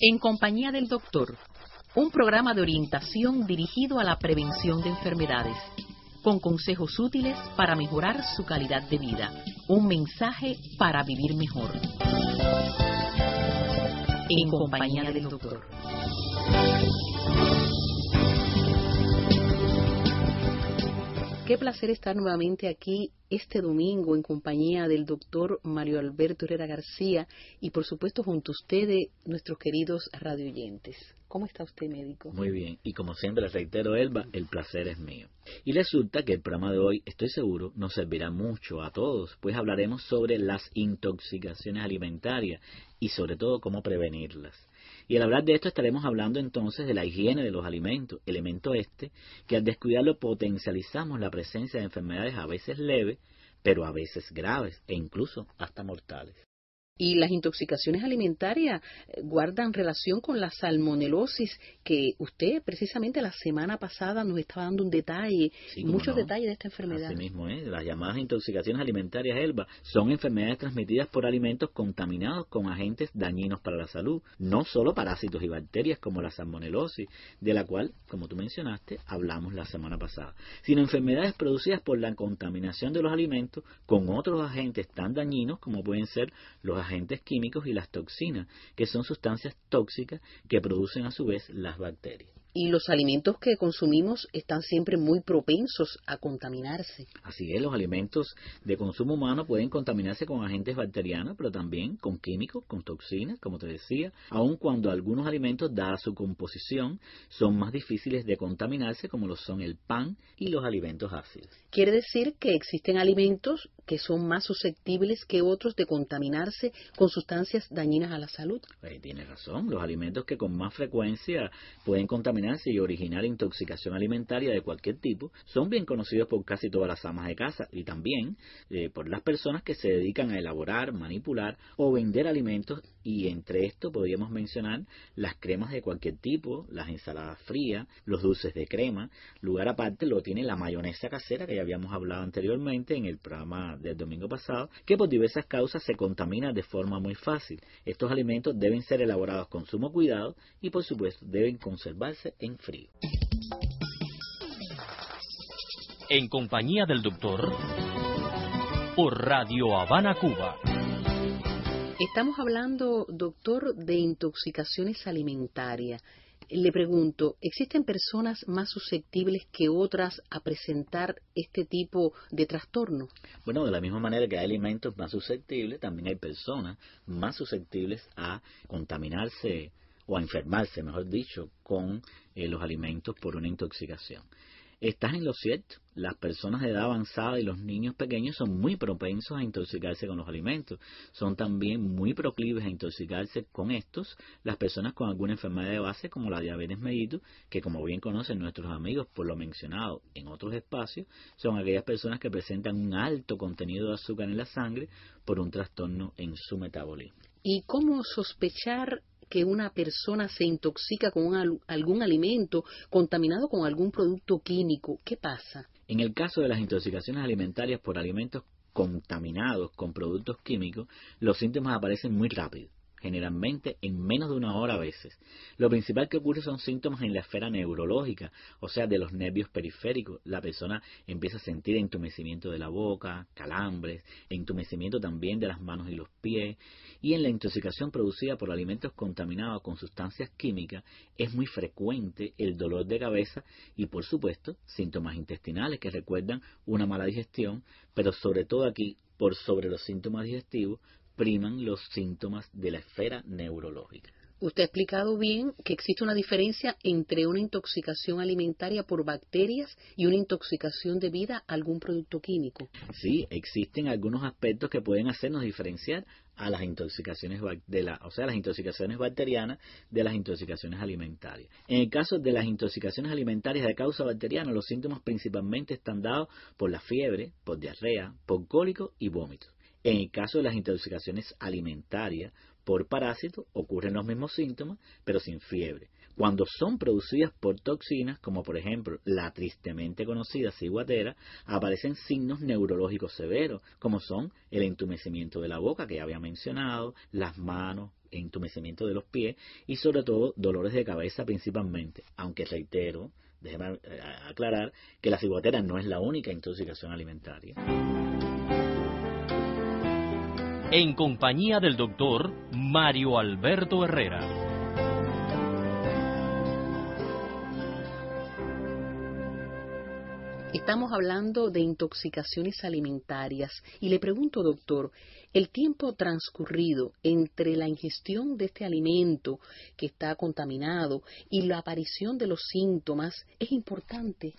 En compañía del doctor, un programa de orientación dirigido a la prevención de enfermedades, con consejos útiles para mejorar su calidad de vida. Un mensaje para vivir mejor. En compañía del doctor. Qué placer estar nuevamente aquí este domingo en compañía del doctor Mario Alberto Herrera García y por supuesto junto a ustedes, nuestros queridos radioyentes. ¿Cómo está usted, médico? Muy bien, y como siempre reitero, Elba, el placer es mío. Y resulta que el programa de hoy, estoy seguro, nos servirá mucho a todos, pues hablaremos sobre las intoxicaciones alimentarias y sobre todo cómo prevenirlas. Y al hablar de esto estaremos hablando entonces de la higiene de los alimentos, elemento que al descuidarlo potencializamos la presencia de enfermedades a veces leves, pero a veces graves e incluso hasta mortales. Y las intoxicaciones alimentarias guardan relación con la salmonelosis, que usted precisamente la semana pasada nos estaba dando un detalle, sí, muchos detalles de esta enfermedad. Así mismo es, las llamadas intoxicaciones alimentarias, Elba, son enfermedades transmitidas por alimentos contaminados con agentes dañinos para la salud, no solo parásitos y bacterias como la salmonelosis, de la cual, como tú mencionaste, hablamos la semana pasada, sino enfermedades producidas por la contaminación de los alimentos con otros agentes tan dañinos como pueden ser los agentes químicos y las toxinas, que son sustancias tóxicas que producen a su vez las bacterias. Y los alimentos que consumimos están siempre muy propensos a contaminarse. Así es, los alimentos de consumo humano pueden contaminarse con agentes bacterianos, pero también con químicos, con toxinas, como te decía, aun cuando algunos alimentos, dada su composición, son más difíciles de contaminarse, como lo son el pan y los alimentos ácidos. Quiere decir que existen alimentos que son más susceptibles que otros de contaminarse con sustancias dañinas a la salud. Tienes razón, los alimentos que con más frecuencia pueden contaminarse y originar intoxicación alimentaria de cualquier tipo son bien conocidos por casi todas las amas de casa y también por las personas que se dedican a elaborar, manipular o vender alimentos, y entre esto podríamos mencionar las cremas de cualquier tipo, las ensaladas frías, los dulces de crema. Lugar aparte lo tiene la mayonesa casera, que ya habíamos hablado anteriormente en el programa del domingo pasado, que por diversas causas se contamina de forma muy fácil. Estos alimentos deben ser elaborados con sumo cuidado y por supuesto deben conservarse en frío. En compañía del doctor por Radio Habana, Cuba. Estamos hablando, doctor, de intoxicaciones alimentarias. Le pregunto, ¿existen personas más susceptibles que otras a presentar este tipo de trastorno? Bueno, de la misma manera que hay alimentos más susceptibles, también hay personas más susceptibles a contaminarse o a enfermarse, mejor dicho, con los alimentos por una intoxicación. Estás en lo cierto, las personas de edad avanzada y los niños pequeños son muy propensos a intoxicarse con los alimentos. Son también muy proclives a intoxicarse con estos las personas con alguna enfermedad de base como la diabetes mellitus, que como bien conocen nuestros amigos por lo mencionado en otros espacios, son aquellas personas que presentan un alto contenido de azúcar en la sangre por un trastorno en su metabolismo. ¿Y cómo sospechar que una persona se intoxica con algún alimento contaminado con algún producto químico? ¿Qué pasa? En el caso de las intoxicaciones alimentarias por alimentos contaminados con productos químicos, los síntomas aparecen muy rápido, generalmente en menos de una hora a veces. Lo principal que ocurre son síntomas en la esfera neurológica, o sea, de los nervios periféricos. La persona empieza a sentir entumecimiento de la boca, calambres, entumecimiento también de las manos y los pies. Y en la intoxicación producida por alimentos contaminados con sustancias químicas es muy frecuente el dolor de cabeza y, por supuesto, síntomas intestinales que recuerdan una mala digestión, pero sobre todo aquí, por sobre los síntomas digestivos, priman los síntomas de la esfera neurológica. Usted ha explicado bien que existe una diferencia entre una intoxicación alimentaria por bacterias y una intoxicación debida a algún producto químico. Sí, existen algunos aspectos que pueden hacernos diferenciar a las intoxicaciones las intoxicaciones bacterianas de las intoxicaciones alimentarias. En el caso de las intoxicaciones alimentarias de causa bacteriana, los síntomas principalmente están dados por la fiebre, por diarrea, por cólico y vómitos. En el caso de las intoxicaciones alimentarias por parásitos ocurren los mismos síntomas, pero sin fiebre. Cuando son producidas por toxinas, como por ejemplo la tristemente conocida ciguatera, aparecen signos neurológicos severos, como son el entumecimiento de la boca, que ya había mencionado, las manos, entumecimiento de los pies y sobre todo dolores de cabeza principalmente, aunque reitero, déjeme aclarar que la ciguatera no es la única intoxicación alimentaria. En compañía del doctor Mario Alberto Herrera. Estamos hablando de intoxicaciones alimentarias y le pregunto, doctor, ¿el tiempo transcurrido entre la ingestión de este alimento que está contaminado y la aparición de los síntomas es importante?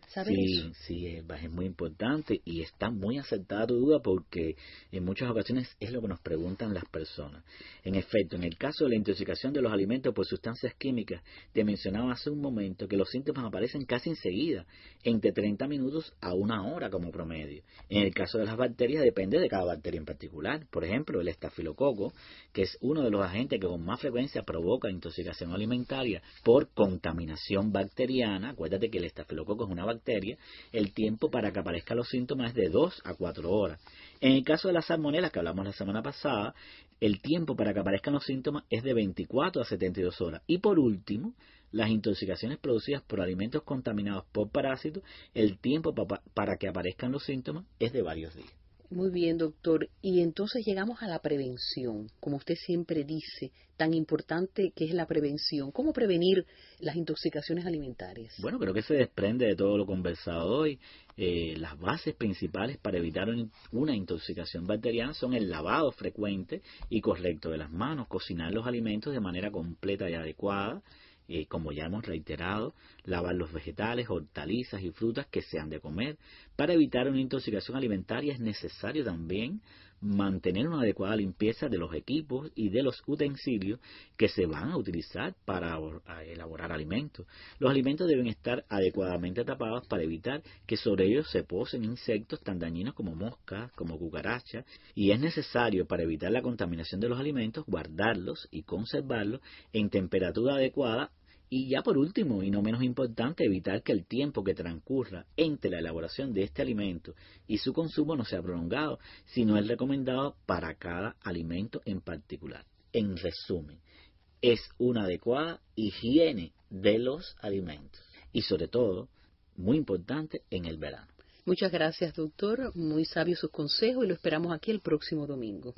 Sí, es muy importante y está muy acertada tu duda porque en muchas ocasiones es lo que nos preguntan las personas. En efecto, en el caso de la intoxicación de los alimentos por sustancias químicas, te mencionaba hace un momento que los síntomas aparecen casi enseguida, entre 30 minutos a 1 hora como promedio. En el caso de las bacterias depende de cada bacteria en particular. Por ejemplo, el estafilococo, que es uno de los agentes que con más frecuencia provoca intoxicación alimentaria por contaminación bacteriana. Acuérdate que el estafilococo es una bacteria, el tiempo para que aparezcan los síntomas es de 2 a 4 horas. En el caso de las salmonelas que hablamos la semana pasada, el tiempo para que aparezcan los síntomas es de 24 a 72 horas. Y por último, las intoxicaciones producidas por alimentos contaminados por parásitos, el tiempo para que aparezcan los síntomas es de varios días. Muy bien, doctor. Y entonces llegamos a la prevención, como usted siempre dice, tan importante que es la prevención. ¿Cómo prevenir las intoxicaciones alimentarias? Bueno, creo que se desprende de todo lo conversado hoy. Las bases principales para evitar una intoxicación bacteriana son el lavado frecuente y correcto de las manos, cocinar los alimentos de manera completa y adecuada, como ya hemos reiterado, lavar los vegetales, hortalizas y frutas que se han de comer. Para evitar una intoxicación alimentaria es necesario también mantener una adecuada limpieza de los equipos y de los utensilios que se van a utilizar para elaborar alimentos. Los alimentos deben estar adecuadamente tapados para evitar que sobre ellos se posen insectos tan dañinos como moscas, como cucarachas, y es necesario, para evitar la contaminación de los alimentos, guardarlos y conservarlos en temperatura adecuada. Y ya por último, y no menos importante, evitar que el tiempo que transcurra entre la elaboración de este alimento y su consumo no sea prolongado, sino es recomendado para cada alimento en particular. En resumen, es una adecuada higiene de los alimentos y sobre todo, muy importante, en el verano. Muchas gracias, doctor. Muy sabios sus consejos y lo esperamos aquí el próximo domingo.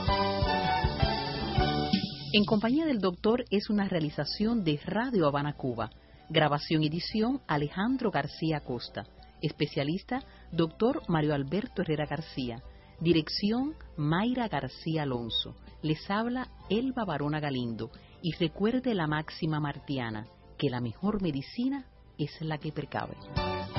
En compañía del doctor es una realización de Radio Habana Cuba. Grabación y edición Alejandro García Costa. Especialista doctor Mario Alberto Herrera García. Dirección Mayra García Alonso. Les habla Elba Barona Galindo. Y recuerde la máxima martiana, que la mejor medicina es la que precave.